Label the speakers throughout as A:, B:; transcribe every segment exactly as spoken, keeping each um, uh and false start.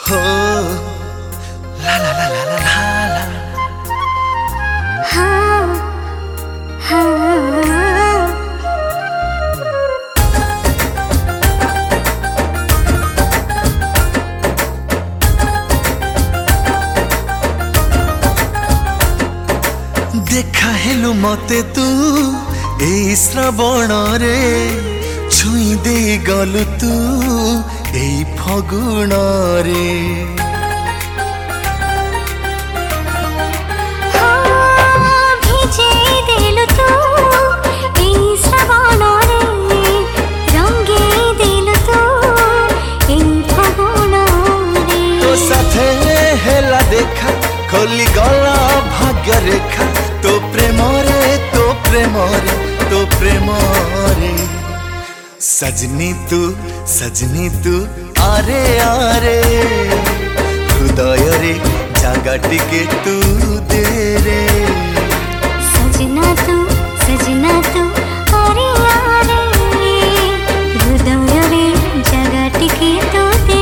A: हो ला ला ला ला ला ला
B: हाँ हाँ
A: देखा हेलु मते तू ए श्रावण रे छुई दे गलु तू ए फगुण रे हेला देखा खोली गला भाग्य रेखा तो प्रेम रे तो प्रेम रे तो प्रेम रे सजनी तू सजनी तू आरे आरे हृदय रे जागा टिके तू दे रे
B: सजना तू सजना तू आरे आरे हृदय रे जागा टिके तू दे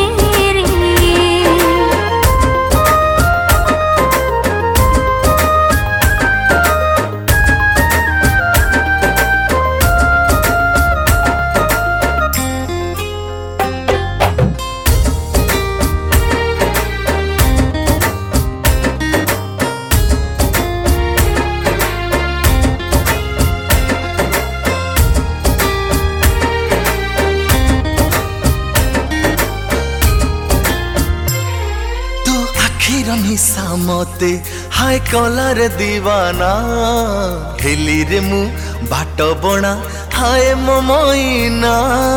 A: निशा मते हाय कलर दीवाना हेली रे मु बाट बणा हाय मो मोइना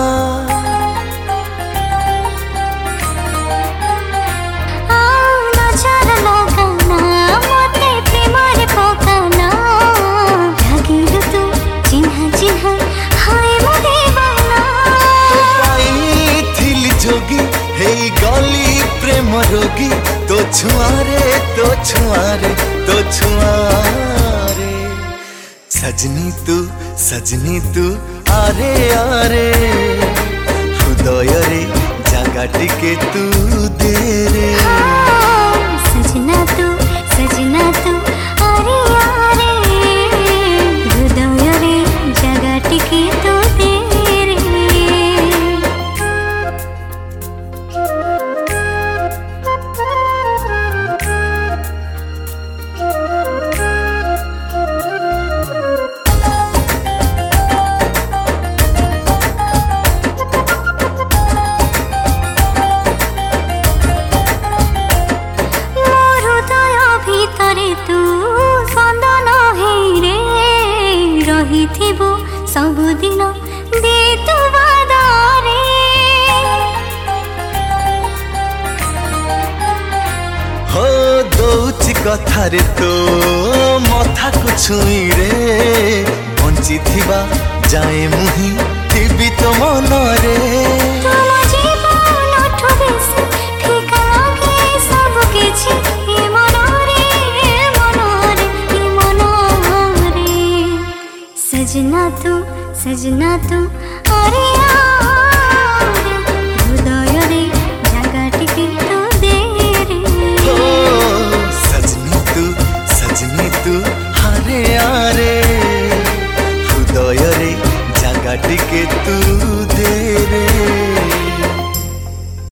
A: जोगी हे गली प्रेम रोगी तो छुआरे तो छुआरे तो छुआरे सजनी तू सजनी तू आरे आरे हृदय रे जागा टिके तू दे रे
B: सजना तू सजना तू आरे आरे हृदय रे जागा टिके तू दे सबुदिन दे तू बादारे
A: हो दौची कथा रे तो मथा को छुई रे बंची थिबा जाए मुही थिबी तो मन रे
B: तुम जीवन ठोबेस ठीक लागे सब किछि ए मन रे मन रे ए मन रे सजना तू सजना तू